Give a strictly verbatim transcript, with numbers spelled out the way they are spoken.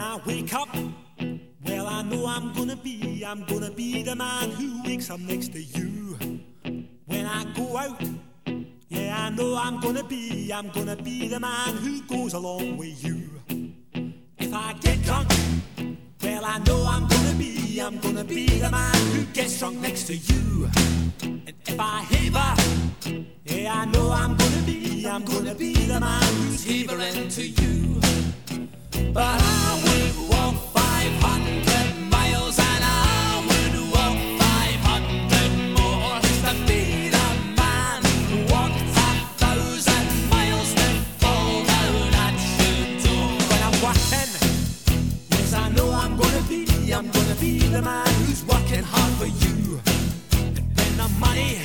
I wake up, well, I know I'm gonna be, I'm gonna be the man who wakes up next to you. When I go out, yeah, I know I'm gonna be, I'm gonna be the man who goes along with you. If I get drunk, well, I know I'm gonna be, I'm gonna be the man who gets drunk next to you. And if I haver, yeah, I know I'm gonna be, I'm gonna be the man who's havering to you. But I will